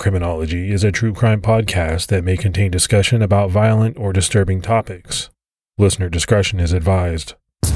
Criminology is a true crime podcast that may contain discussion about violent or disturbing topics. Listener discretion is advised.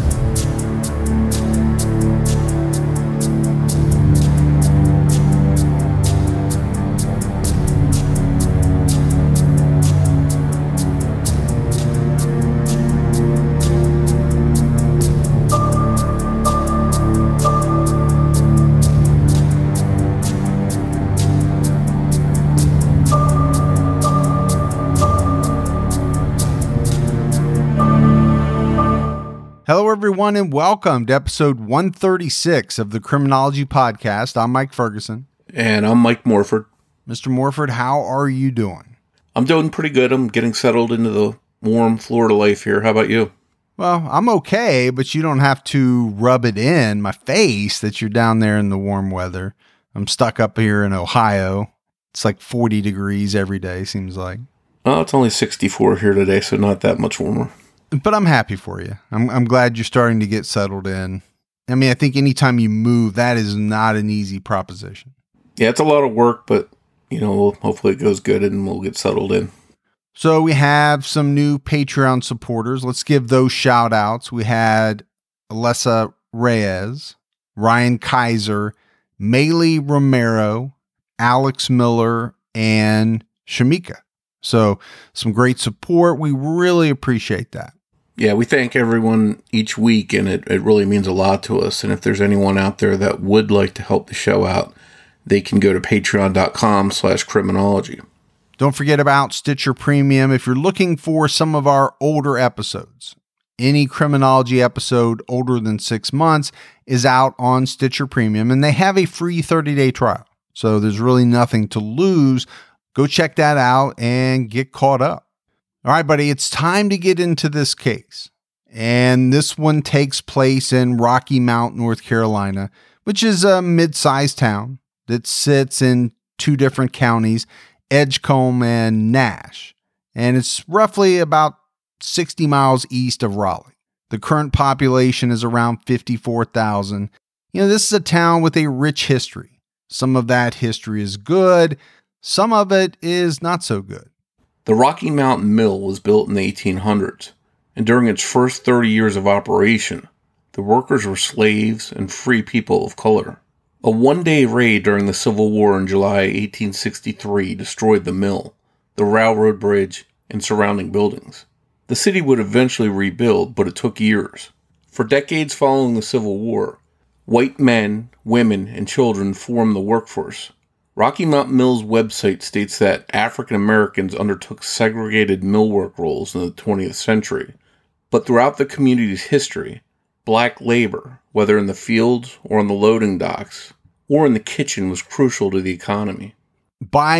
Hello, everyone, and welcome to episode 136 of the Criminology Podcast. I'm Mike Ferguson. And I'm Mike Morford. Mr. Morford, how are you doing? I'm doing pretty good. I'm getting settled into the warm Florida life here. How about you? Well, I'm okay, but you don't have to rub it in my face that you're down there in the warm weather. I'm stuck up here in Ohio. It's like 40 degrees every day, seems like. Oh, it's only 64 here today, so not that much warmer. But I'm happy for you. I'm glad you're starting to get settled in. I mean, I think anytime you move, that is not an easy proposition. Yeah, it's a lot of work, but, hopefully it goes good and we'll get settled in. So we have some new Patreon supporters. Let's give those shout outs. We had Alessa Reyes, Ryan Kaiser, Maylee Romero, Alex Miller, and Shamika. So some great support. We really appreciate that. Yeah, we thank everyone each week, and it really means a lot to us. And if there's anyone out there that would like to help the show out, they can go to patreon.com/criminology. Don't forget about Stitcher Premium. If you're looking for some of our older episodes, any Criminology episode older than 6 months is out on Stitcher Premium, and they have a free 30-day trial. So there's really nothing to lose. Go check that out and get caught up. All right, buddy, it's time to get into this case. And this one takes place in Rocky Mount, North Carolina, which is a mid-sized town that sits in two different counties, Edgecombe and Nash. And it's roughly about 60 miles east of Raleigh. The current population is around 54,000. This is a town with a rich history. Some of that history is good. Some of it is not so good. The Rocky Mountain Mill was built in the 1800s, and during its first 30 years of operation, the workers were slaves and free people of color. A one-day raid during the Civil War in July 1863 destroyed the mill, the railroad bridge, and surrounding buildings. The city would eventually rebuild, but it took years. For decades following the Civil War, white men, women, and children formed the workforce. Rocky Mountain Mill's website states that African Americans undertook segregated millwork roles in the 20th century, but throughout the community's history, black labor, whether in the fields or on the loading docks or in the kitchen, was crucial to the economy. By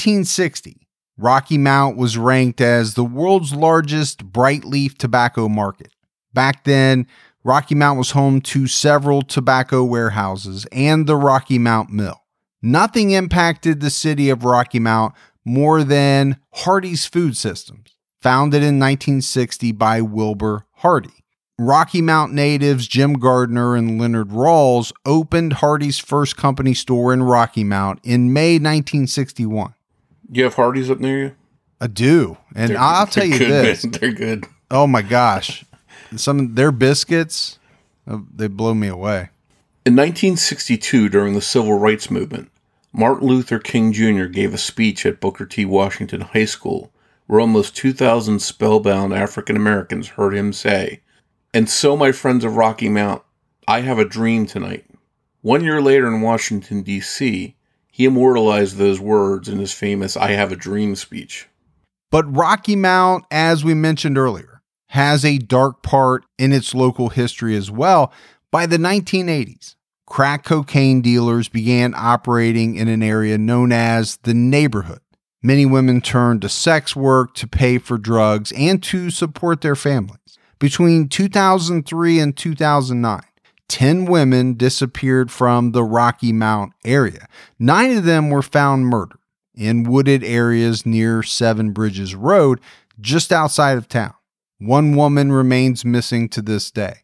1960, Rocky Mount was ranked as the world's largest bright leaf tobacco market. Back then, Rocky Mount was home to several tobacco warehouses and the Rocky Mount Mill. Nothing impacted the city of Rocky Mount more than Hardee's Food Systems, founded in 1960 by Wilbur Hardy. Rocky Mount natives Jim Gardner and Leonard Rawls opened Hardee's first company store in Rocky Mount in May 1961. You have Hardee's up near you? I do, and I'll tell you this. They're good. Oh my gosh. Some of their biscuits, they blow me away. In 1962, during the Civil Rights Movement, Martin Luther King Jr. gave a speech at Booker T. Washington High School where almost 2,000 spellbound African Americans heard him say, "And so, my friends of Rocky Mount, I have a dream tonight." 1 year later in Washington, D.C., he immortalized those words in his famous "I Have a Dream" speech. But Rocky Mount, as we mentioned earlier, has a dark part in its local history as well. By the 1980s, crack cocaine dealers began operating in an area known as the neighborhood. Many women turned to sex work to pay for drugs and to support their families. Between 2003 and 2009, 10 women disappeared from the Rocky Mount area. 9 of them were found murdered in wooded areas near Seven Bridges Road, just outside of town. 1 woman remains missing to this day.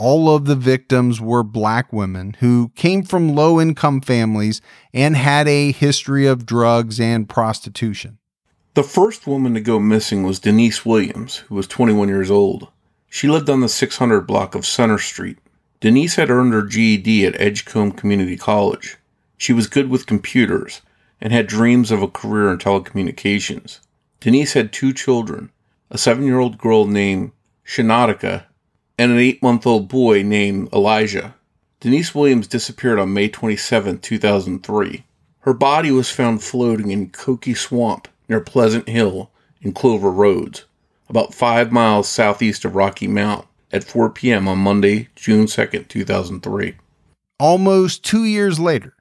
All of the victims were black women who came from low-income families and had a history of drugs and prostitution. The first woman to go missing was Denise Williams, who was 21 years old. She lived on the 600 block of Center Street. Denise had earned her GED at Edgecombe Community College. She was good with computers and had dreams of a career in telecommunications. Denise had 2 children, a 7-year-old girl named Shanatica and an 8-month-old boy named Elijah. Denise Williams disappeared on May 27, 2003. Her body was found floating in Cokie Swamp near Pleasant Hill and Clover Roads, about 5 miles southeast of Rocky Mount, at 4 p.m. on Monday, June 2, 2003. Almost 2 years later,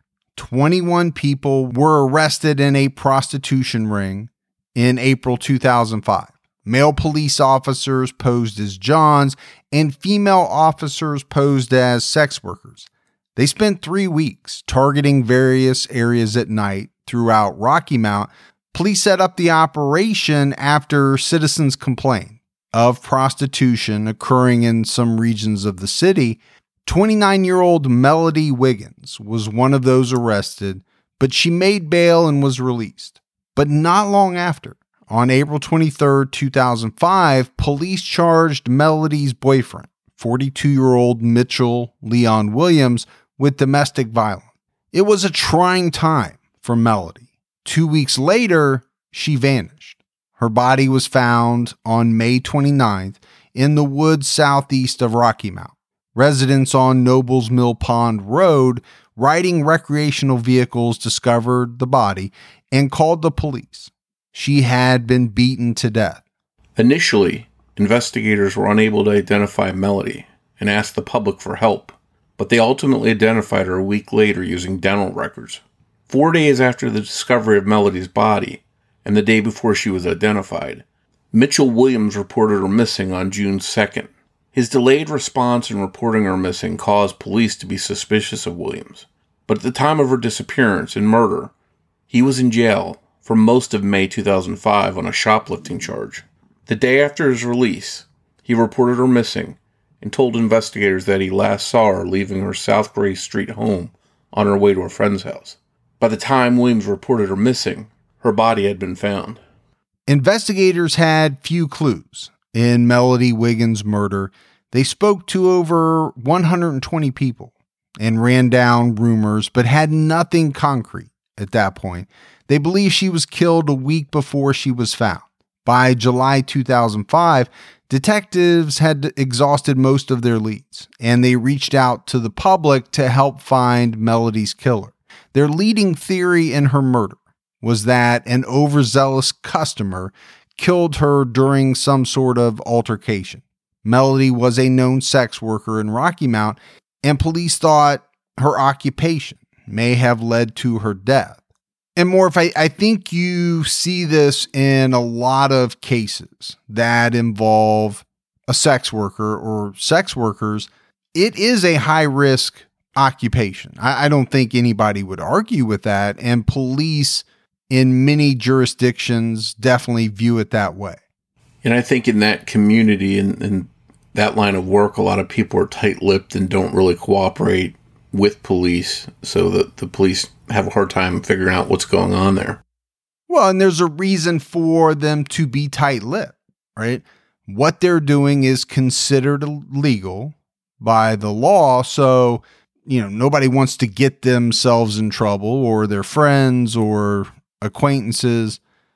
21 people were arrested in a prostitution ring in April 2005. Male police officers posed as Johns and female officers posed as sex workers. They spent 3 weeks targeting various areas at night throughout Rocky Mount. Police set up the operation after citizens complained of prostitution occurring in some regions of the city. 29-year-old Melody Wiggins was one of those arrested, but she made bail and was released. But not long after, on April 23, 2005, police charged Melody's boyfriend, 42-year-old Mitchell Leon Williams, with domestic violence. It was a trying time for Melody. 2 weeks later, she vanished. Her body was found on May 29th in the woods southeast of Rocky Mount. Residents on Nobles Mill Pond Road riding recreational vehicles discovered the body and called the police. She had been beaten to death. Initially, investigators were unable to identify Melody and asked the public for help, but they ultimately identified her a week later using dental records. 4 days after the discovery of Melody's body, and the day before she was identified, Mitchell Williams reported her missing on June 2nd. His delayed response in reporting her missing caused police to be suspicious of Williams, but at the time of her disappearance and murder, he was in jail for most of May 2005 on a shoplifting charge. The day after his release, he reported her missing and told investigators that he last saw her leaving her South Gray Street home on her way to a friend's house. By the time Williams reported her missing, her body had been found. Investigators had few clues in Melody Wiggins' murder. They spoke to over 120 people and ran down rumors, but had nothing concrete at that point. They believe she was killed a week before she was found. By July 2005, detectives had exhausted most of their leads, and they reached out to the public to help find Melody's killer. Their leading theory in her murder was that an overzealous customer killed her during some sort of altercation. Melody was a known sex worker in Rocky Mount, and police thought her occupation may have led to her death. And Morph, I think you see this in a lot of cases that involve a sex worker or sex workers. It is a high-risk occupation. I don't think anybody would argue with that, and police in many jurisdictions definitely view it that way. And I think in that community and that line of work, a lot of people are tight-lipped and don't really cooperate with police, so that the police have a hard time figuring out what's going on there. Well, and there's a reason for them to be tight-lipped, right? What they're doing is considered illegal by the law, so nobody wants to get themselves in trouble or their friends or acquaintances.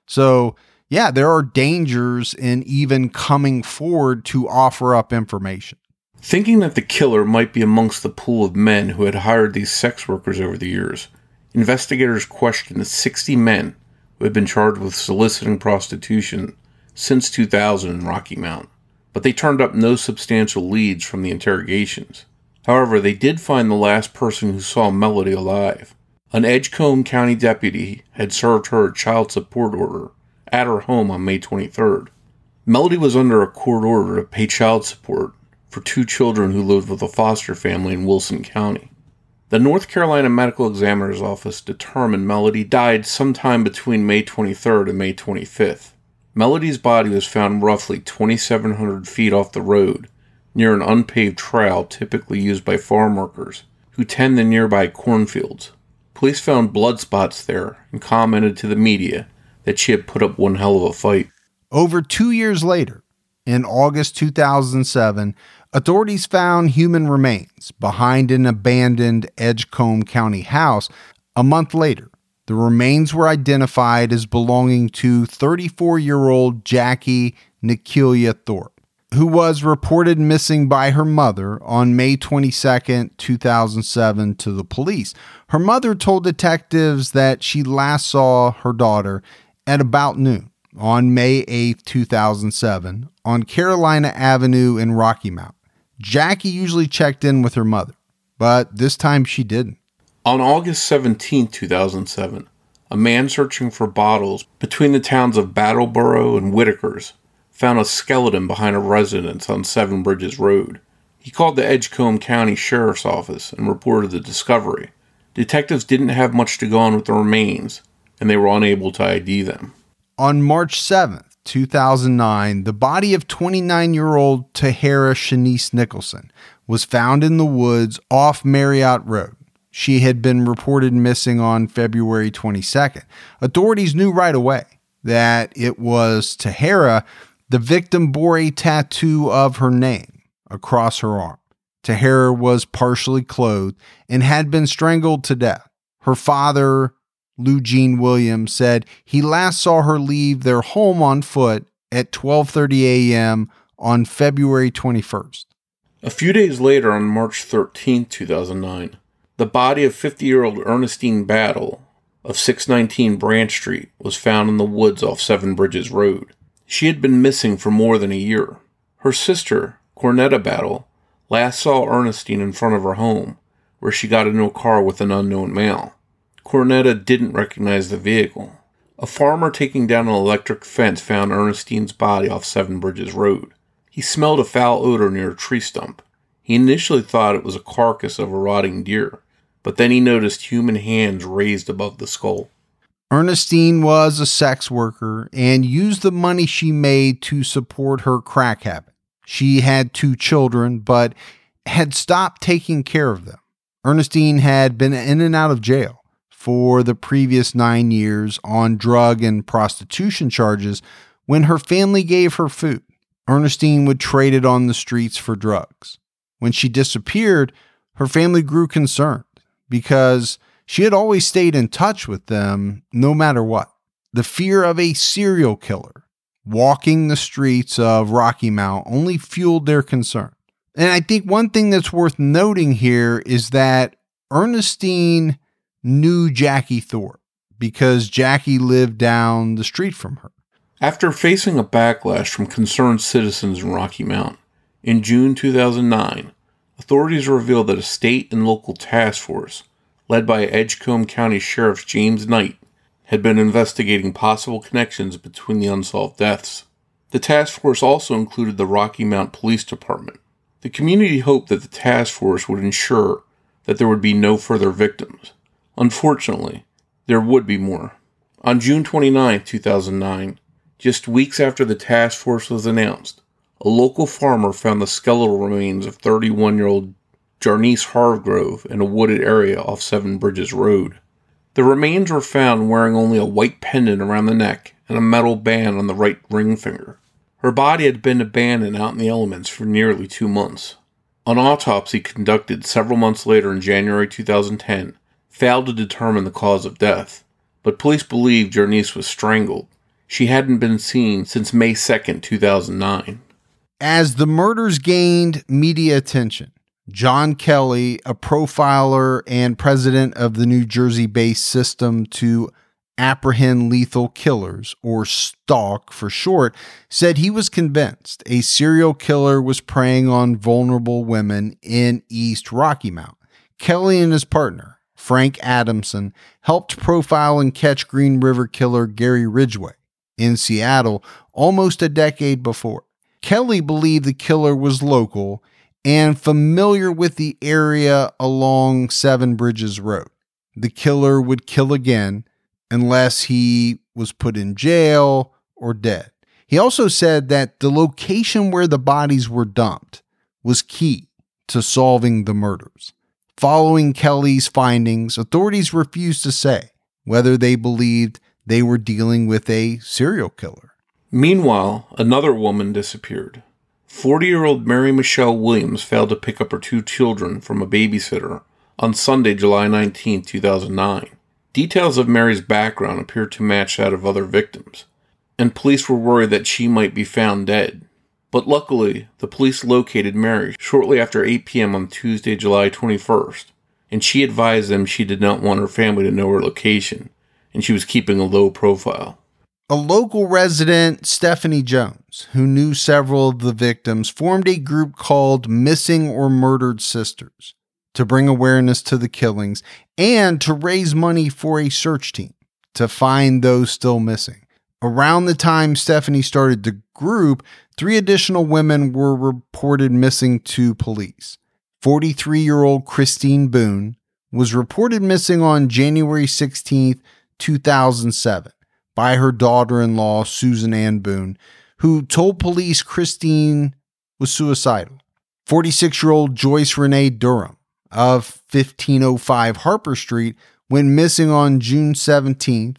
So yeah, there are dangers in even coming forward to offer up information. Thinking that the killer might be amongst the pool of men who had hired these sex workers over the years, investigators questioned 60 men who had been charged with soliciting prostitution since 2000 in Rocky Mount, but they turned up no substantial leads from the interrogations. However, they did find the last person who saw Melody alive. An Edgecombe County deputy had served her a child support order at her home on May 23rd. Melody was under a court order to pay child support for 2 children who lived with a foster family in Wilson County. The North Carolina Medical Examiner's Office determined Melody died sometime between May 23rd and May 25th. Melody's body was found roughly 2,700 feet off the road near an unpaved trail typically used by farm workers who tend the nearby cornfields. Police found blood spots there and commented to the media that she had put up one hell of a fight. Over 2 years later, in August 2007, authorities found human remains behind an abandoned Edgecombe County house. A month later, the remains were identified as belonging to 34-year-old Jackie Nikilia Thorpe, who was reported missing by her mother on May 22, 2007 to the police. Her mother told detectives that she last saw her daughter at about noon on May 8, 2007 on Carolina Avenue in Rocky Mount. Jackie usually checked in with her mother, but this time she didn't. On August 17, 2007, a man searching for bottles between the towns of Brattleboro and Whitakers found a skeleton behind a residence on Seven Bridges Road. He called the Edgecombe County Sheriff's Office and reported the discovery. Detectives didn't have much to go on with the remains, and they were unable to ID them. On March 7, 2009, the body of 29-year-old Tahara Shanice Nicholson was found in the woods off Marriott Road. She had been reported missing on February 22nd. Authorities knew right away that it was Tahara. The victim bore a tattoo of her name across her arm. Tahara was partially clothed and had been strangled to death. Her father, Lou Jean Williams, said he last saw her leave their home on foot at 12:30 a.m. on February 21st. A few days later, on March 13, 2009, the body of 50-year-old Ernestine Battle of 619 Branch Street was found in the woods off Seven Bridges Road. She had been missing for more than a year. Her sister, Cornetta Battle, last saw Ernestine in front of her home, where she got into a car with an unknown male. Cornetta didn't recognize the vehicle. A farmer taking down an electric fence found Ernestine's body off Seven Bridges Road. He smelled a foul odor near a tree stump. He initially thought it was a carcass of a rotting deer, but then he noticed human hands raised above the skull. Ernestine was a sex worker and used the money she made to support her crack habit. She had 2 children, but had stopped taking care of them. Ernestine had been in and out of jail for the previous 9 years on drug and prostitution charges. When her family gave her food, Ernestine would trade it on the streets for drugs. When she disappeared, her family grew concerned because she had always stayed in touch with them no matter what. The fear of a serial killer walking the streets of Rocky Mount only fueled their concern. And I think one thing that's worth noting here is that Ernestine knew Jackie Thorpe because Jackie lived down the street from her. After facing a backlash from concerned citizens in Rocky Mount, in June 2009, authorities revealed that a state and local task force, led by Edgecombe County Sheriff James Knight, had been investigating possible connections between the unsolved deaths. The task force also included the Rocky Mount Police Department. The community hoped that the task force would ensure that there would be no further victims. Unfortunately, there would be more. On June 29, 2009, just weeks after the task force was announced, a local farmer found the skeletal remains of 31-year-old Jarnice Hargrove in a wooded area off Seven Bridges Road. The remains were found wearing only a white pendant around the neck and a metal band on the right ring finger. Her body had been abandoned out in the elements for nearly 2 months. An autopsy conducted several months later in January 2010 failed to determine the cause of death, but police believed Jarnice was strangled. She hadn't been seen since May 2, 2009. As the murders gained media attention, John Kelly, a profiler and president of the New Jersey-based System to Apprehend Lethal Killers, or STALK for short, said he was convinced a serial killer was preying on vulnerable women in East Rocky Mount. Kelly and his partner, Frank Adamson, helped profile and catch Green River killer Gary Ridgway in Seattle almost a decade before. Kelly believed the killer was local and familiar with the area along Seven Bridges Road. The killer would kill again unless he was put in jail or dead. He also said that the location where the bodies were dumped was key to solving the murders. Following Kelly's findings, authorities refused to say whether they believed they were dealing with a serial killer. Meanwhile, another woman disappeared. 40-year-old Mary Michelle Williams failed to pick up her 2 children from a babysitter on Sunday, July 19, 2009. Details of Mary's background appeared to match that of other victims, and police were worried that she might be found dead. But luckily, the police located Mary shortly after 8 p.m. on Tuesday, July 21st, and she advised them she did not want her family to know her location, and she was keeping a low profile. A local resident, Stephanie Jones, who knew several of the victims, formed a group called Missing or Murdered Sisters to bring awareness to the killings and to raise money for a search team to find those still missing. Around the time Stephanie started the group, 3 additional women were reported missing to police. 43-year-old Christine Boone was reported missing on January 16, 2007 by her daughter-in-law, Susan Ann Boone, who told police Christine was suicidal. 46-year-old Joyce Renee Durham of 1505 Harper Street went missing on June 17,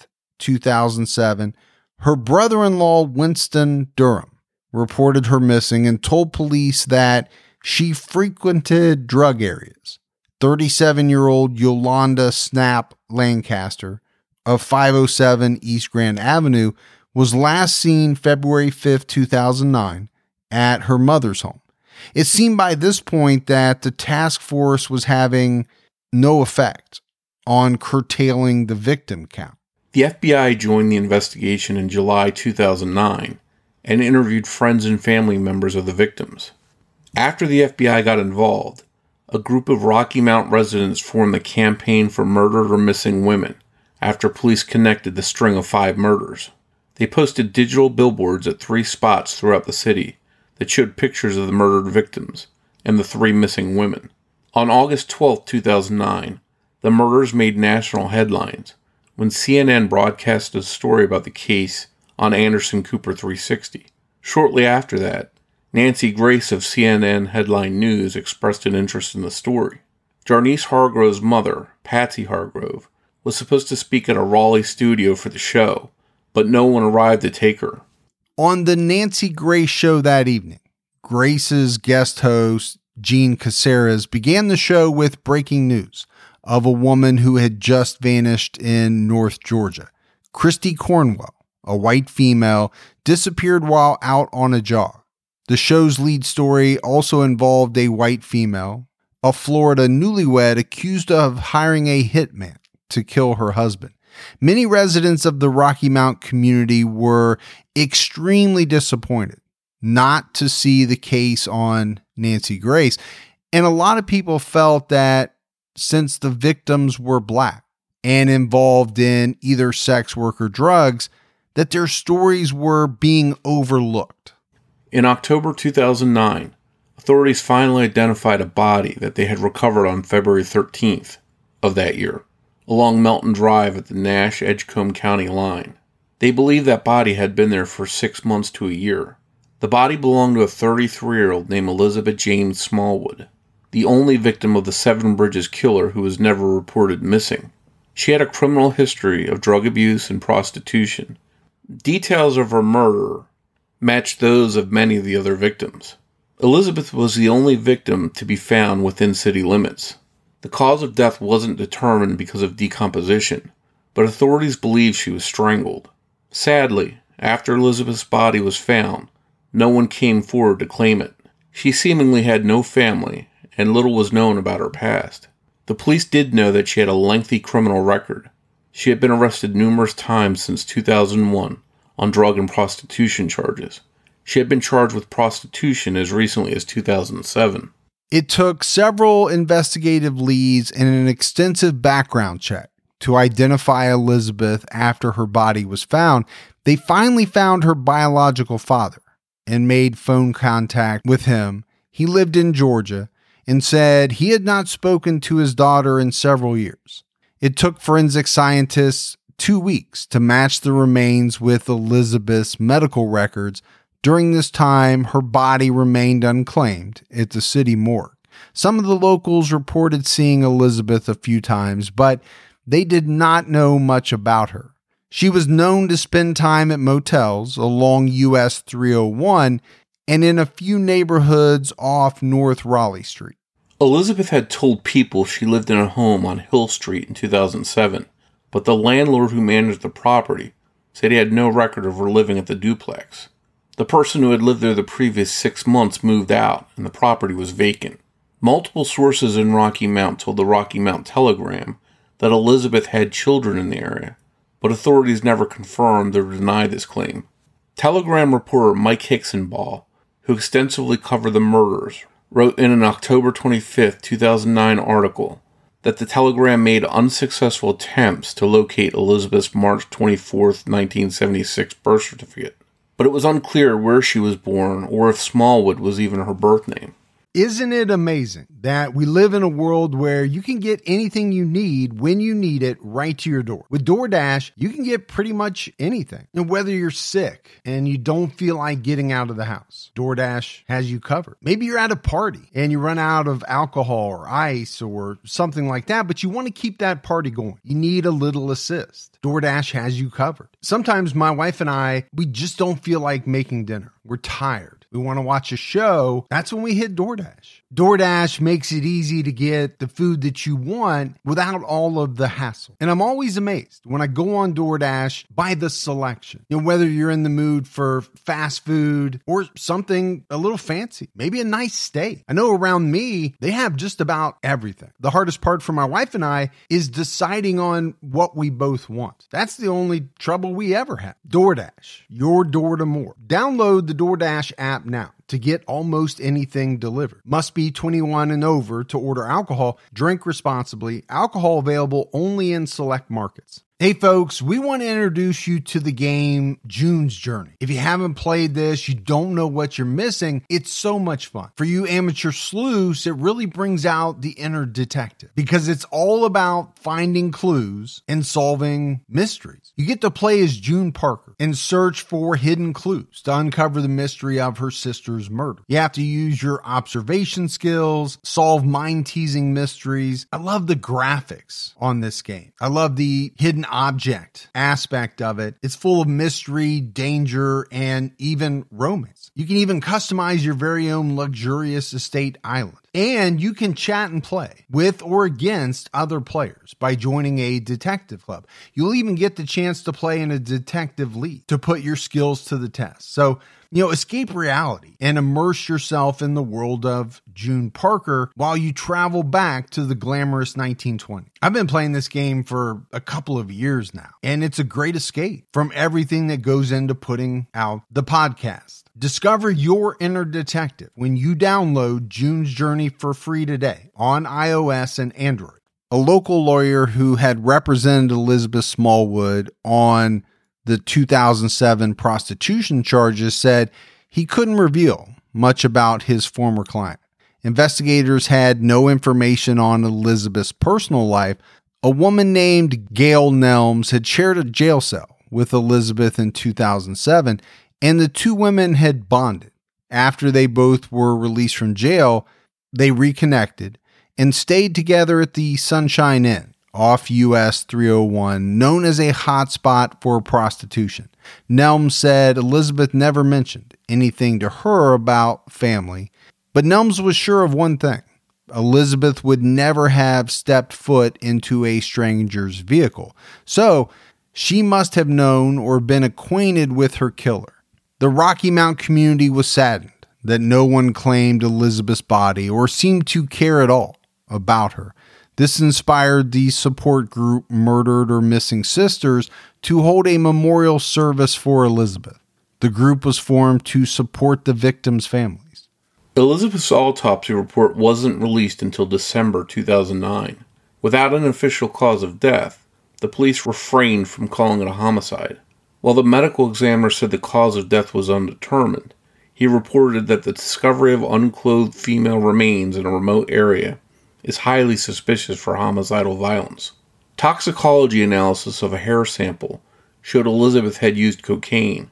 2007. Her brother-in-law, Winston Durham, reported her missing and told police that she frequented drug areas. 37-year-old Yolanda Snap Lancaster of 507 East Grand Avenue was last seen February 5, 2009 at her mother's home. It seemed by this point that the task force was having no effect on curtailing the victim count. The FBI joined the investigation in July 2009 and interviewed friends and family members of the victims. After the FBI got involved, a group of Rocky Mount residents formed the Campaign for Murdered or Missing Women after police connected the string of 5 murders. They posted digital billboards at 3 spots throughout the city that showed pictures of the murdered victims and the 3 missing women. On August 12, 2009, the murders made national headlines when CNN broadcast a story about the case on Anderson Cooper 360. Shortly after that, Nancy Grace of CNN Headline News expressed an interest in the story. Jarnice Hargrove's mother, Patsy Hargrove, was supposed to speak at a Raleigh studio for the show, but no one arrived to take her. On the Nancy Grace show that evening, Grace's guest host, Gene Caceres, began the show with breaking news of a woman who had just vanished in North Georgia. Christy Cornwell, a white female, disappeared while out on a jog. The show's lead story also involved a white female, a Florida newlywed accused of hiring a hitman to kill her husband. Many residents of the Rocky Mount community were extremely disappointed not to see the case on Nancy Grace, and a lot of people felt that since the victims were black and involved in either sex work or drugs, that their stories were being overlooked. In October 2009, authorities finally identified a body that they had recovered on February 13th of that year, along Melton Drive at the Nash-Edgecombe County line. They believed that body had been there for 6 months to a year. The body belonged to a 33-year-old named Elizabeth James Smallwood, the only victim of the Seven Bridges killer who was never reported missing. She had a criminal history of drug abuse and prostitution. Details of her murder matched those of many of the other victims. Elizabeth was the only victim to be found within city limits. The cause of death wasn't determined because of decomposition, but authorities believe she was strangled. Sadly, after Elizabeth's body was found, no one came forward to claim it. She seemingly had no family, and little was known about her past. The police did know that she had a lengthy criminal record. She had been arrested numerous times since 2001 on drug and prostitution charges. She had been charged with prostitution as recently as 2007. It took several investigative leads and an extensive background check to identify Elizabeth after her body was found. They finally found her biological father and made phone contact with him. He lived in Georgia and said he had not spoken to his daughter in several years. It took forensic scientists 2 weeks to match the remains with Elizabeth's medical records During this time, her body remained unclaimed at the city morgue. Some of the locals reported seeing Elizabeth a few times, but they did not know much about her. She was known to spend time at motels along US 301 and in a few neighborhoods off North Raleigh Street. Elizabeth had told people she lived in a home on Hill Street in 2007, but the landlord who managed the property said he had no record of her living at the duplex. The person who had lived there the previous 6 months moved out, and the property was vacant. Multiple sources in Rocky Mount told the Rocky Mount Telegram that Elizabeth had children in the area, but authorities never confirmed or denied this claim. Telegram reporter Mike Hicksonball, who extensively covered the murders, wrote in an October 25, 2009 article that the Telegram made unsuccessful attempts to locate Elizabeth's March 24, 1976 birth certificate, but it was unclear where she was born or if Smallwood was even her birth name. Isn't it amazing that we live in a world where you can get anything you need when you need it right to your door? With DoorDash, you can get pretty much anything. And whether you're sick and you don't feel like getting out of the house, DoorDash has you covered. Maybe you're at a party and you run out of alcohol or ice or something like that, but you want to keep that party going. You need a little assist. DoorDash has you covered. Sometimes my wife and I, we just don't feel like making dinner. We're tired. We want to watch a show. That's when we hit DoorDash. DoorDash makes it easy to get the food that you want without all of the hassle. And I'm always amazed when I go on DoorDash by the selection. You know, whether you're in the mood for fast food or something a little fancy, maybe a nice steak. I know around me, they have just about everything. The hardest part for my wife and I is deciding on what we both want. That's the only trouble we ever have. DoorDash, your door to more. Download the DoorDash app now to get almost anything delivered. Must be 21 and over to order alcohol. Drink responsibly. Alcohol available only in select markets. Hey folks, we want to introduce you to the game June's Journey. If you haven't played this, you don't know what you're missing, it's so much fun. For you amateur sleuths, it really brings out the inner detective because it's all about finding clues and solving mysteries. You get to play as June Parker and search for hidden clues to uncover the mystery of her sister's murder. You have to use your observation skills, solve mind-teasing mysteries. I love the graphics on this game. I love the hidden object aspect of it. It's full of mystery, danger, and even romance. You can even customize your very own luxurious estate island. And you can chat and play with or against other players by joining a detective club. You'll even get the chance to play in a detective league to put your skills to the test. So, escape reality and immerse yourself in the world of June Parker while you travel back to the glamorous 1920s. I've been playing this game for a couple of years now, and it's a great escape from everything that goes into putting out the podcast. Discover your inner detective when you download June's Journey for free today on iOS and Android. A local lawyer who had represented Elizabeth Smallwood on the 2007 prostitution charges said he couldn't reveal much about his former client. Investigators had no information on Elizabeth's personal life. A woman named Gail Nelms had shared a jail cell with Elizabeth in 2007, and the two women had bonded. After they both were released from jail, they reconnected and stayed together at the Sunshine Inn off US 301, known as a hotspot for prostitution. Nelms said Elizabeth never mentioned anything to her about family, but Nelms was sure of one thing. Elizabeth would never have stepped foot into a stranger's vehicle, so she must have known or been acquainted with her killer. The Rocky Mount community was saddened that no one claimed Elizabeth's body or seemed to care at all about her. This inspired the support group Murdered or Missing Sisters to hold a memorial service for Elizabeth. The group was formed to support the victims' families. Elizabeth's autopsy report wasn't released until December 2009. Without an official cause of death, the police refrained from calling it a homicide. While the medical examiner said the cause of death was undetermined, he reported that the discovery of unclothed female remains in a remote area is highly suspicious for homicidal violence. Toxicology analysis of a hair sample showed Elizabeth had used cocaine,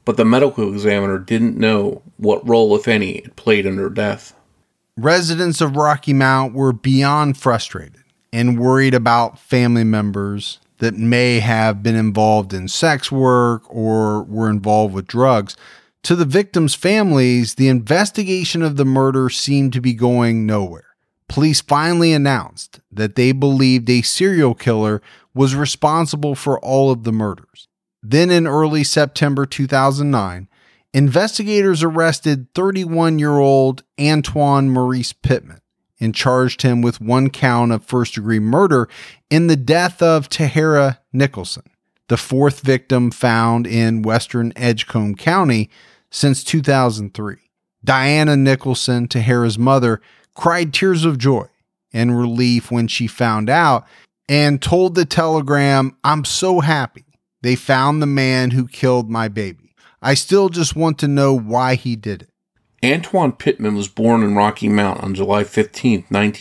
but the medical examiner didn't know what role, if any, it played in her death. Residents of Rocky Mount were beyond frustrated and worried about family members that may have been involved in sex work or were involved with drugs. To the victims' families, the investigation of the murder seemed to be going nowhere. Police finally announced that they believed a serial killer was responsible for all of the murders. Then in early September 2009, investigators arrested 31-year-old Antoine Maurice Pittman and charged him with one count of first-degree murder in the death of Tahara Nicholson, the fourth victim found in western Edgecombe County since 2003. Diana Nicholson, Tahara's mother, cried tears of joy and relief when she found out and told the Telegram, "I'm so happy they found the man who killed my baby. I still just want to know why he did it." Antoine Pittman was born in Rocky Mount on July 15,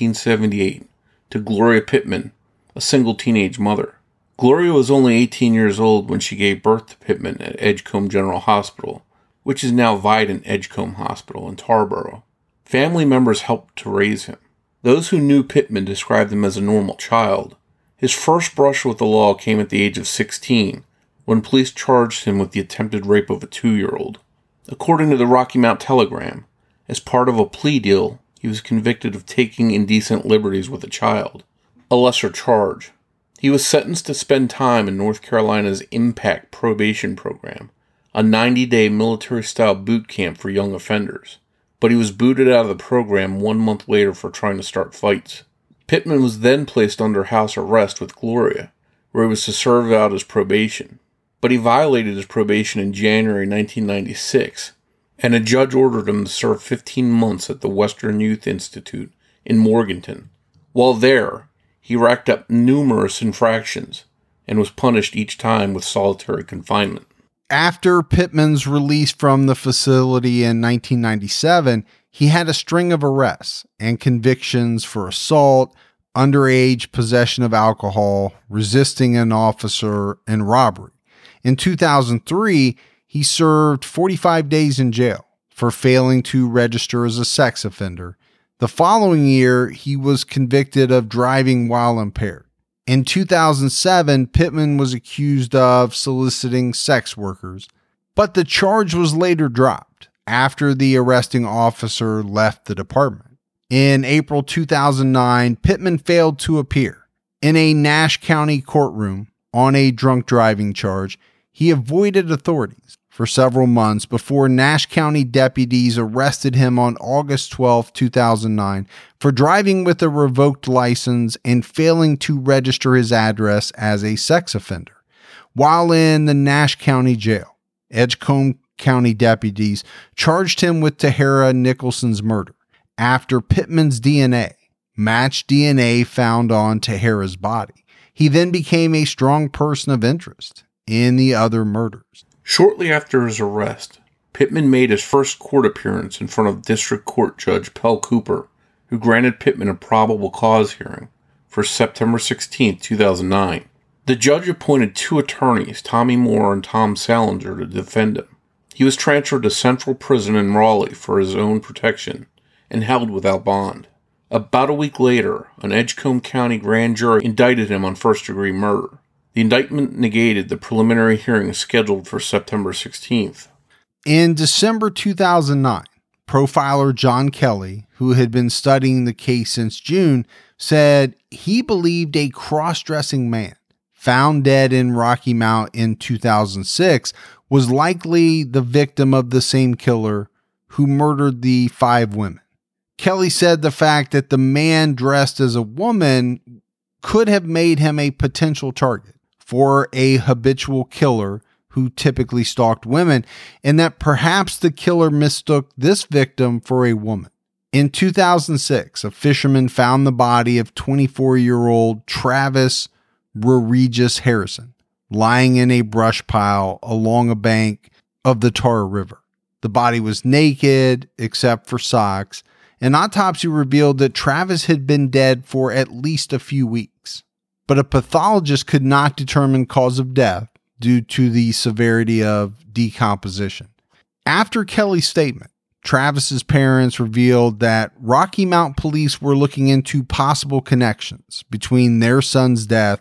1978, to Gloria Pittman, a single teenage mother. Gloria was only 18 years old when she gave birth to Pittman at Edgecombe General Hospital, which is now Vidant Edgecombe Hospital in Tarboro. Family members helped to raise him. Those who knew Pittman described him as a normal child. His first brush with the law came at the age of 16, when police charged him with the attempted rape of a 2-year-old. According to the Rocky Mount Telegram, as part of a plea deal, he was convicted of taking indecent liberties with a child, a lesser charge. He was sentenced to spend time in North Carolina's Impact Probation Program, a 90-day military-style boot camp for young offenders, but he was booted out of the program 1 month later for trying to start fights. Pittman was then placed under house arrest with Gloria, where he was to serve out his probation. But he violated his probation in January 1996, and a judge ordered him to serve 15 months at the Western Youth Institute in Morganton. While there, he racked up numerous infractions and was punished each time with solitary confinement. After Pittman's release from the facility in 1997, he had a string of arrests and convictions for assault, underage possession of alcohol, resisting an officer, and robbery. In 2003, he served 45 days in jail for failing to register as a sex offender. The following year, he was convicted of driving while impaired. In 2007, Pittman was accused of soliciting sex workers, but the charge was later dropped after the arresting officer left the department. In April 2009, Pittman failed to appear in a Nash County courtroom on a drunk driving charge. He avoided authorities for several months before Nash County deputies arrested him on August 12, 2009 for driving with a revoked license and failing to register his address as a sex offender. While in the Nash County jail, Edgecombe County deputies charged him with Tahara Nicholson's murder after Pittman's DNA matched DNA found on Tahara's body. He then became a strong person of interest in the other murders. Shortly after his arrest, Pittman made his first court appearance in front of District Court Judge Pell Cooper, who granted Pittman a probable cause hearing for September 16, 2009. The judge appointed 2 attorneys, Tommy Moore and Tom Salinger, to defend him. He was transferred to Central Prison in Raleigh for his own protection and held without bond. About a week later, an Edgecombe County grand jury indicted him on first-degree murder. The indictment negated the preliminary hearing scheduled for September 16th. In December 2009, profiler John Kelly, who had been studying the case since June, said he believed a cross-dressing man found dead in Rocky Mount in 2006 was likely the victim of the same killer who murdered the 5 women. Kelly said the fact that the man dressed as a woman could have made him a potential target for a habitual killer who typically stalked women, and that perhaps the killer mistook this victim for a woman. In 2006, a fisherman found the body of 24-year-old Travis Regis Harrison lying in a brush pile along a bank of the Tar River. The body was naked except for socks. An autopsy revealed that Travis had been dead for at least a few weeks, but a pathologist could not determine cause of death due to the severity of decomposition. After Kelly's statement, Travis's parents revealed that Rocky Mount police were looking into possible connections between their son's death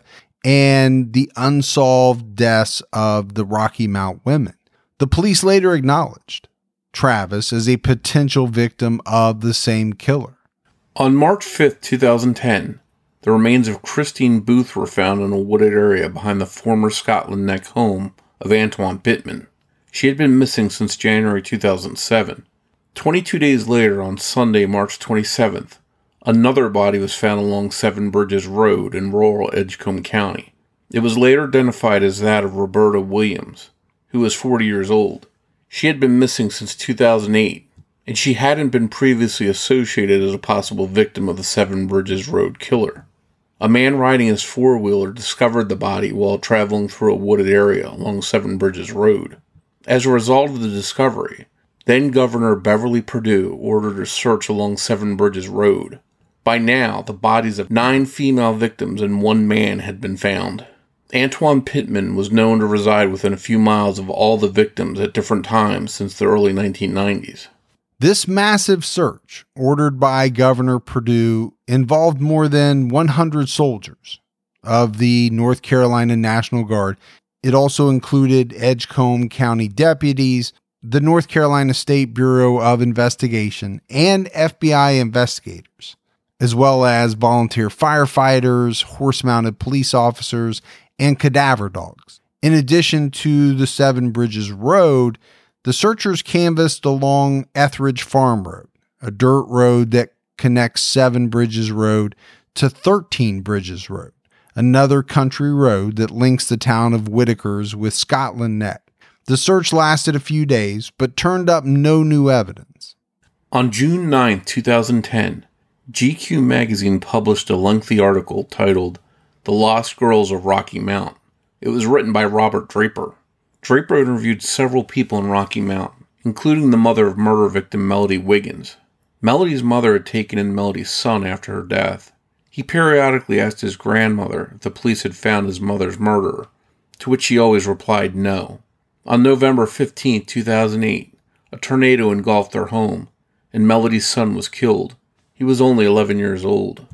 and the unsolved deaths of the Rocky Mount women. The police later acknowledged Travis as a potential victim of the same killer. On March 5th, 2010, the remains of Christine Booth were found in a wooded area behind the former Scotland Neck home of Antoine Pittman. She had been missing since January 2007. 22 days later, on Sunday, March 27th, another body was found along Seven Bridges Road in rural Edgecombe County. It was later identified as that of Roberta Williams, who was 40 years old. She had been missing since 2008, and she hadn't been previously associated as a possible victim of the Seven Bridges Road killer. A man riding his four-wheeler discovered the body while traveling through a wooded area along Seven Bridges Road. As a result of the discovery, then-Governor Beverly Perdue ordered a search along Seven Bridges Road. By now, the bodies of 9 female victims and 1 man had been found. Antoine Pittman was known to reside within a few miles of all the victims at different times since the early 1990s. This massive search, ordered by Governor Perdue, involved more than 100 soldiers of the North Carolina National Guard. It also included Edgecombe County deputies, the North Carolina State Bureau of Investigation, and FBI investigators, as well as volunteer firefighters, horse-mounted police officers, and cadaver dogs. In addition to the Seven Bridges Road, the searchers canvassed along Etheridge Farm Road, a dirt road that connects Seven Bridges Road to 13 Bridges Road, another country road that links the town of Whitakers with Scotland Neck. The search lasted a few days, but turned up no new evidence. On June 9, 2010, GQ magazine published a lengthy article titled The Lost Girls of Rocky Mount. It was written by Robert Draper. Draper interviewed several people in Rocky Mount, including the mother of murder victim Melody Wiggins. Melody's mother had taken in Melody's son after her death. He periodically asked his grandmother if the police had found his mother's murderer, to which she always replied no. On November 15, 2008, a tornado engulfed their home, and Melody's son was killed. He was only 11 years old.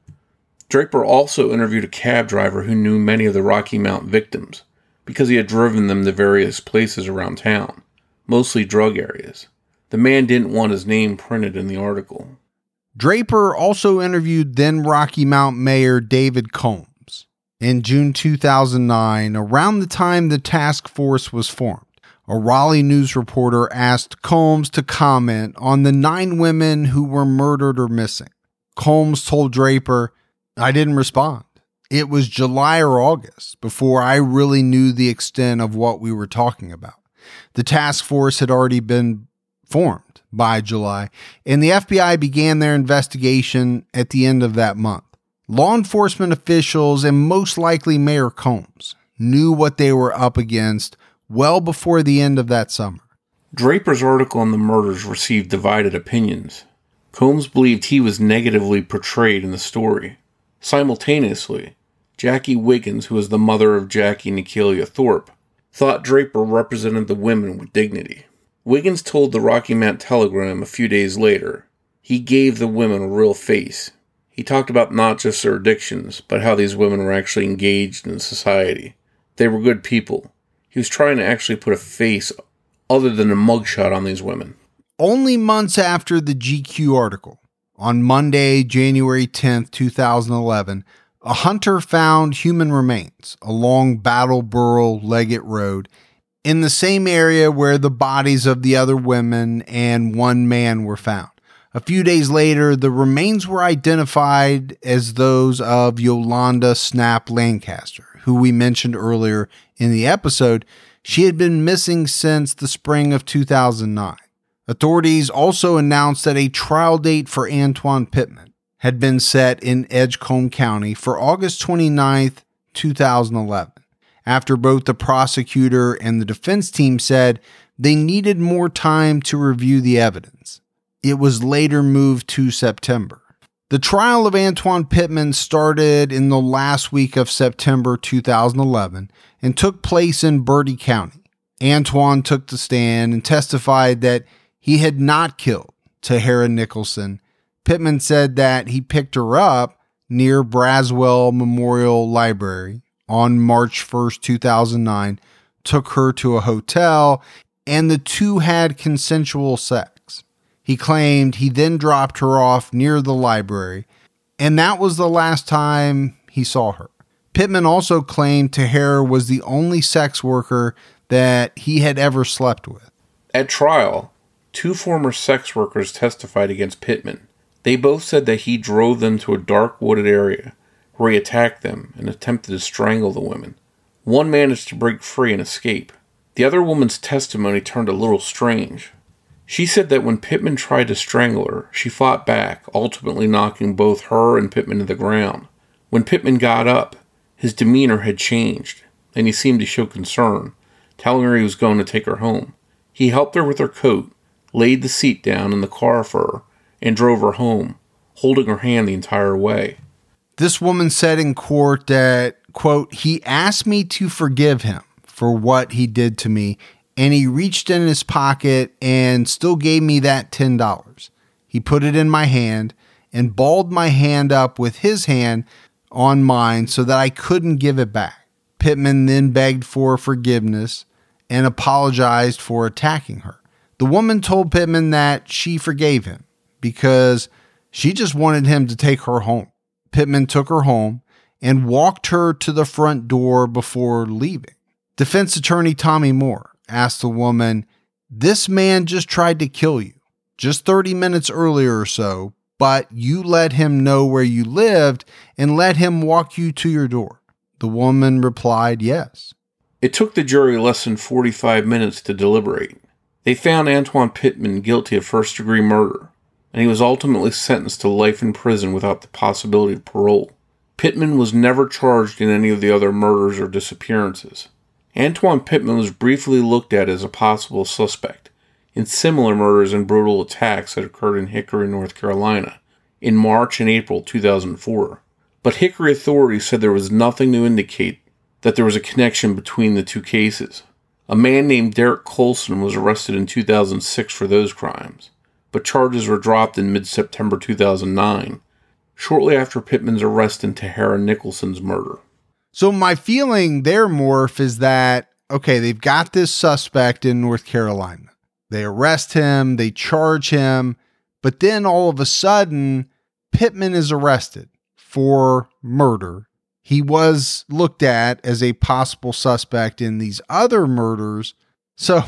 Draper also interviewed a cab driver who knew many of the Rocky Mount victims, because he had driven them to various places around town, mostly drug areas. The man didn't want his name printed in the article. Draper also interviewed then Rocky Mount Mayor David Combs. In June 2009, around the time the task force was formed, a Raleigh news reporter asked Combs to comment on the 9 women who were murdered or missing. Combs told Draper, "I didn't respond. It was July or August before I really knew the extent of what we were talking about. The task force had already been formed by July, and the FBI began their investigation at the end of that month. Law enforcement officials, and most likely Mayor Combs, knew what they were up against well before the end of that summer." Draper's article on the murders received divided opinions. Combs believed he was negatively portrayed in the story. Simultaneously, Jackie Wiggins, who was the mother of Jackie Nicalia Thorpe, thought Draper represented the women with dignity. Wiggins told the Rocky Mount Telegram a few days later, he gave the women a real face. He talked about not just their addictions, but how these women were actually engaged in society. They were good people. He was trying to actually put a face other than a mugshot on these women. Only months after the GQ article, on Monday, January 10th, 2011, a hunter found human remains along Battleboro-Leggett Road in the same area where the bodies of the other women and 1 man were found. A few days later, the remains were identified as those of Yolanda Snap Lancaster, who we mentioned earlier in the episode. She had been missing since the spring of 2009. Authorities also announced that a trial date for Antoine Pittman had been set in Edgecombe County for August 29th, 2011, after both the prosecutor and the defense team said they needed more time to review the evidence. It was later moved to September. The trial of Antwon Pittman started in the last week of September 2011 and took place in Bertie County. Antwon took the stand and testified that he had not killed Tahara Nicholson. Pittman said that he picked her up near Braswell Memorial Library on March 1st, 2009, took her to a hotel, and the two had consensual sex. He claimed he then dropped her off near the library, and that was the last time he saw her. Pittman also claimed Tahara was the only sex worker that he had ever slept with. At trial, 2 former sex workers testified against Pittman. They both said that he drove them to a dark wooded area where he attacked them and attempted to strangle the women. One managed to break free and escape. The other woman's testimony turned a little strange. She said that when Pittman tried to strangle her, she fought back, ultimately knocking both her and Pittman to the ground. When Pittman got up, his demeanor had changed, and he seemed to show concern, telling her he was going to take her home. He helped her with her coat, laid the seat down in the car for her, and drove her home, holding her hand the entire way. This woman said in court that, quote, he asked me to forgive him for what he did to me, and he reached in his pocket and still gave me that $10. He put it in my hand and balled my hand up with his hand on mine so that I couldn't give it back. Pittman then begged for forgiveness and apologized for attacking her. The woman told Pittman that she forgave him because she just wanted him to take her home. Pittman took her home and walked her to the front door before leaving. Defense attorney Tommy Moore asked the woman, "This man just tried to kill you just 30 minutes earlier or so, but you let him know where you lived and let him walk you to your door." The woman replied, "Yes." It took the jury less than 45 minutes to deliberate. They found Antwon Pittman guilty of first-degree murder, and he was ultimately sentenced to life in prison without the possibility of parole. Pittman was never charged in any of the other murders or disappearances. Antwon Pittman was briefly looked at as a possible suspect in similar murders and brutal attacks that occurred in Hickory, North Carolina, in March and April 2004. But Hickory authorities said there was nothing to indicate that there was a connection between the two cases. A man named Derek Colson was arrested in 2006 for those crimes, but charges were dropped in mid-September 2009, shortly after Pittman's arrest in Tahara Nicholson's murder. So my feeling there, Morph, is that, okay, they've got this suspect in North Carolina. They arrest him, they charge him, but then all of a sudden, Pittman is arrested for murder. He was looked at as a possible suspect in these other murders. So,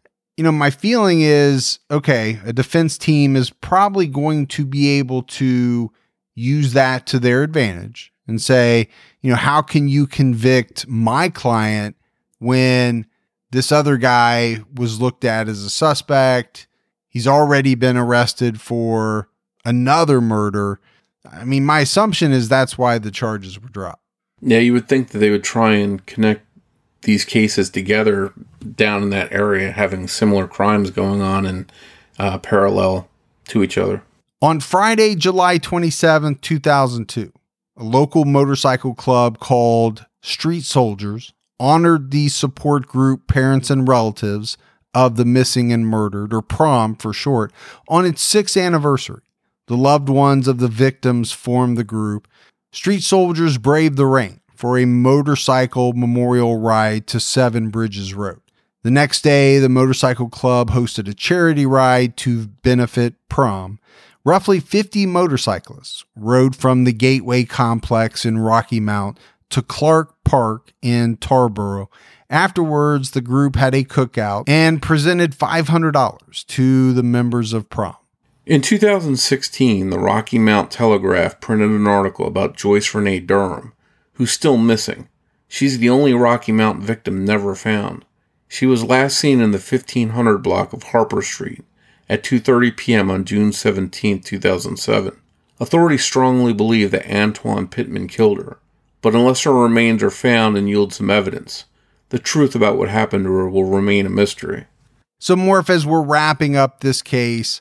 my feeling is, okay, a defense team is probably going to be able to use that to their advantage and say, how can you convict my client when this other guy was looked at as a suspect? He's already been arrested for another murder. I mean, my assumption is that's why the charges were dropped. Yeah, you would think that they would try and connect these cases together down in that area, having similar crimes going on and parallel to each other. On Friday, July 27, 2002, a local motorcycle club called Street Soldiers honored the support group Parents and Relatives of the Missing and Murdered, or PROM for short, on its 6th anniversary. The loved ones of the victims formed the group. Street Soldiers braved the rain for a motorcycle memorial ride to Seven Bridges Road. The next day, the motorcycle club hosted a charity ride to benefit PROM. Roughly 50 motorcyclists rode from the Gateway Complex in Rocky Mount to Clark Park in Tarboro. Afterwards, the group had a cookout and presented $500 to the members of PROM. In 2016, the Rocky Mount Telegraph printed an article about Joyce Renee Durham, who's still missing. She's the only Rocky Mount victim never found. She was last seen in the 1500 block of Harper Street at 2:30 p.m. on June 17, 2007. Authorities strongly believe that Antwon Pittman killed her, but unless her remains are found and yield some evidence, the truth about what happened to her will remain a mystery. So, Morph, as we're wrapping up this case,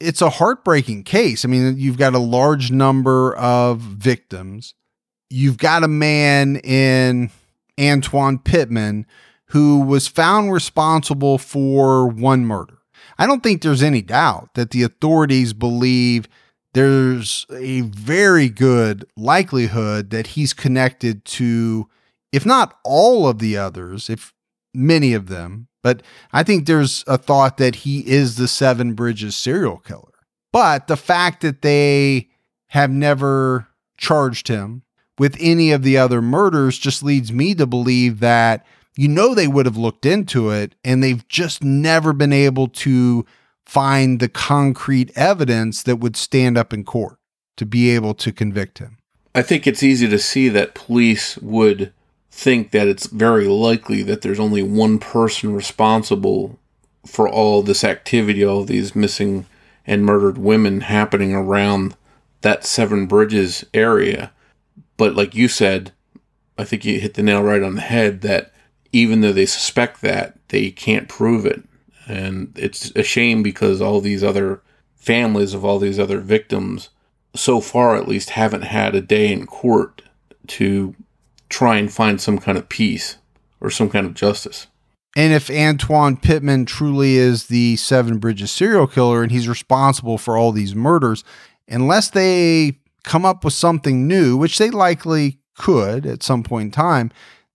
it's a heartbreaking case. I mean, you've got a large number of victims. You've got a man in Antoine Pittman who was found responsible for one murder. I don't think there's any doubt that the authorities believe there's a very good likelihood that he's connected to, if not all of the others, if many of them. But I think there's a thought that he is the Seven Bridges serial killer. But the fact that they have never charged him with any of the other murders just leads me to believe that, they would have looked into it and they've just never been able to find the concrete evidence that would stand up in court to be able to convict him. I think it's easy to see that police would think that it's very likely that there's only one person responsible for all this activity, all these missing and murdered women happening around that Seven Bridges area. But like you said, I think you hit the nail right on the head that even though they suspect that, they can't prove it. And it's a shame because all these other families of all these other victims, so far at least, haven't had a day in court to try and find some kind of peace or some kind of justice. And if Antoine Pittman truly is the Seven Bridges serial killer and he's responsible for all these murders, unless they come up with something new, which they likely could at some point in time,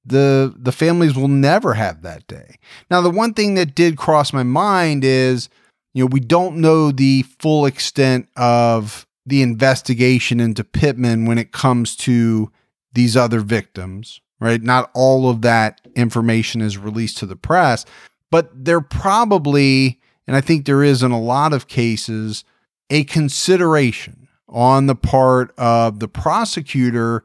the families will never have that day. Now, the one thing that did cross my mind is, we don't know the full extent of the investigation into Pittman when it comes to these other victims, right? Not all of that information is released to the press, but there probably, and I think there is in a lot of cases, a consideration on the part of the prosecutor.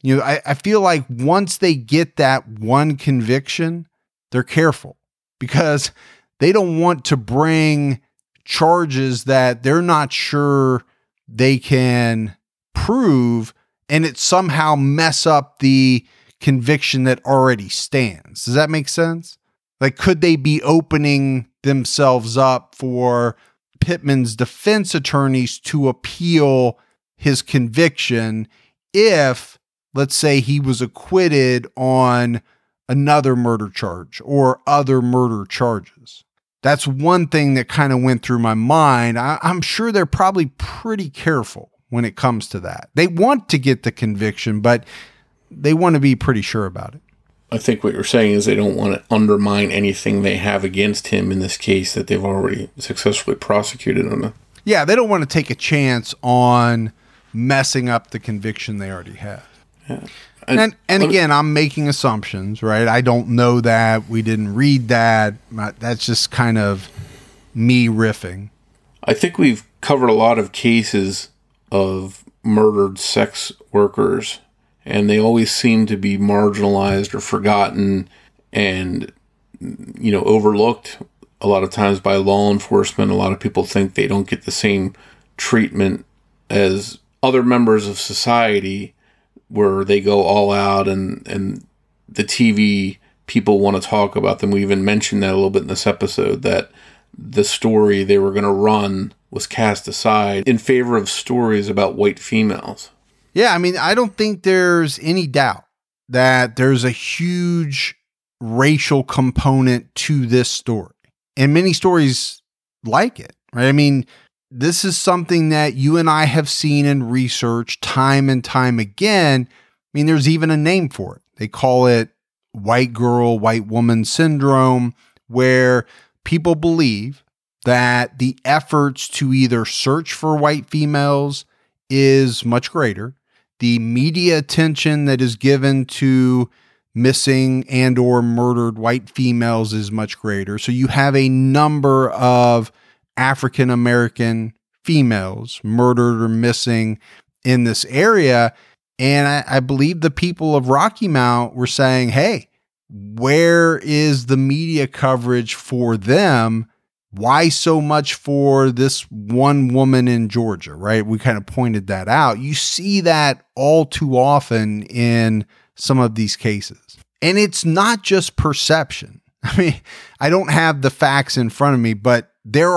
I feel like once they get that one conviction, they're careful because they don't want to bring charges that they're not sure they can prove and it somehow mess up the conviction that already stands. Does that make sense? Like, could they be opening themselves up for Pittman's defense attorneys to appeal his conviction if, let's say, he was acquitted on another murder charge or other murder charges? That's one thing that kind of went through my mind. I'm sure they're probably pretty careful when it comes to that. They want to get the conviction, but they want to be pretty sure about it. I think what you're saying is they don't want to undermine anything they have against him in this case that they've already successfully prosecuted him. Yeah, they don't want to take a chance on messing up the conviction they already have. Yeah. And again, I'm making assumptions, right? I don't know that. We didn't read that. That's just kind of me riffing. I think we've covered a lot of cases of murdered sex workers, and they always seem to be marginalized or forgotten and, overlooked a lot of times by law enforcement. A lot of people think they don't get the same treatment as other members of society, where they go all out and the TV people want to talk about them. We even mentioned that a little bit in this episode, that the story they were going to run was cast aside in favor of stories about white females. Yeah, I mean, I don't think there's any doubt that there's a huge racial component to this story, and many stories like it, right? I mean, this is something that you and I have seen and researched time and time again. I mean, there's even a name for it. They call it white girl, white woman syndrome, where people believe that the efforts to either search for white females is much greater. The media attention that is given to missing and or murdered white females is much greater. So you have a number of African-American females murdered or missing in this area. And I believe the people of Rocky Mount were saying, hey, where is the media coverage for them? Why so much for this one woman in Georgia, right? We kind of pointed that out. You see that all too often in some of these cases. And it's not just perception. I mean, I don't have the facts in front of me, but there are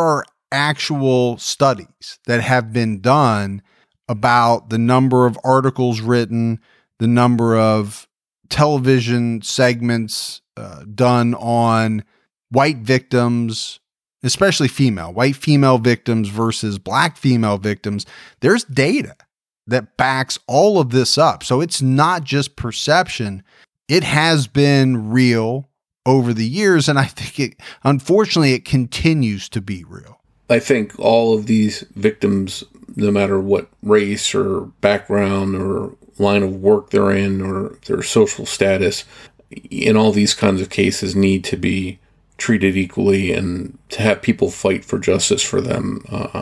actual studies that have been done about the number of articles written, the number of television segments done on white victims, especially white female victims versus black female victims. There's data that backs all of this up. So it's not just perception. It has been real over the years, and I think unfortunately, it continues to be real. I think all of these victims, no matter what race or background or line of work they're in or their social status, in all these kinds of cases need to be treated equally and to have people fight for justice for them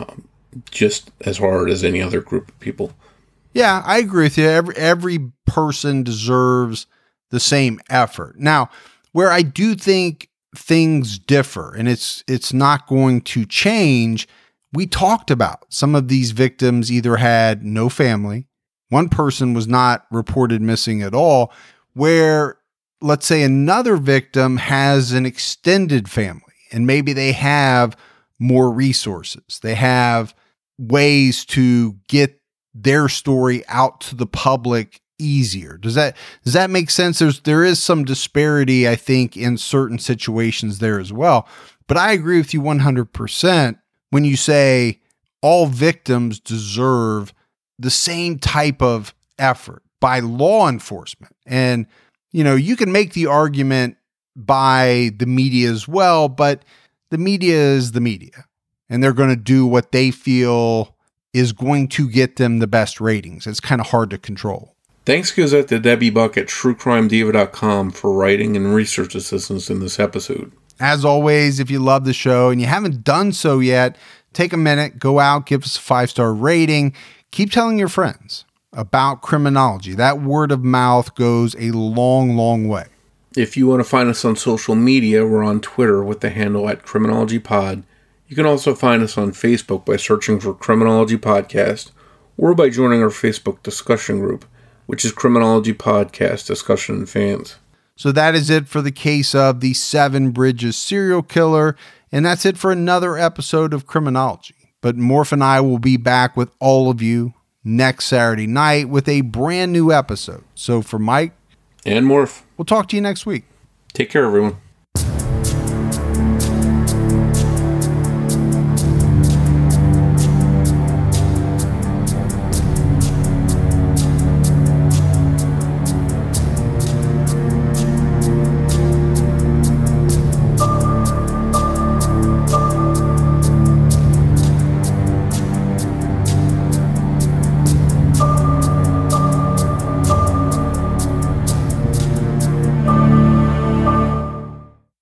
just as hard as any other group of people. Yeah, I agree with you. Every person deserves the same effort. Now, where I do think things differ, and it's not going to change, we talked about some of these victims either had no family, one person was not reported missing at all, where let's say another victim has an extended family and maybe they have more resources. They have ways to get their story out to the public easier. Does that make sense? There is some disparity, I think, in certain situations there as well. But I agree with you 100% when you say all victims deserve the same type of effort by law enforcement. And, you can make the argument by the media as well, but the media is the media, and they're going to do what they feel is going to get them the best ratings. It's kind of hard to control. Thanks goes out to Debbie Buck at TrueCrimeDiva.com for writing and research assistance in this episode. As always, if you love the show and you haven't done so yet, take a minute, go out, give us a 5-star rating. Keep telling your friends about criminology. That word of mouth goes a long, long way. If you want to find us on social media, we're on Twitter with the handle at CriminologyPod. You can also find us on Facebook by searching for Criminology Podcast or by joining our Facebook discussion group, which is Criminology Podcast Discussion and Fans. So that is it for the case of the Seven Bridges serial killer, and that's it for another episode of Criminology. But Morph and I will be back with all of you next Saturday night with a brand new episode. So for Mike and Morph, we'll talk to you next week. Take care, everyone.